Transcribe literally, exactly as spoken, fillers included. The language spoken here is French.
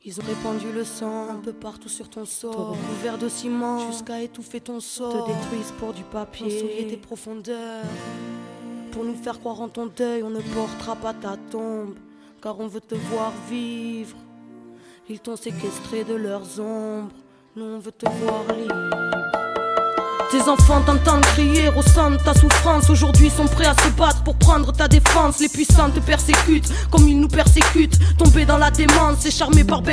Ils ont répandu le sang un peu partout sur ton sort, couvert de ciment jusqu'à étouffer ton sort. Te détruisent pour du papier, souiller tes profondeurs. Pour nous faire croire en ton deuil, on ne portera pas ta tombe, car on veut te voir vivre. Ils t'ont séquestré de leurs ombres, nous on veut te voir libre. Tes enfants t'entendent crier, ressentent ta souffrance. Aujourd'hui sont prêts à se battre pour prendre ta défense. Les puissants te persécutent comme ils nous persécutent. Tombés dans la démence et charmés par bête.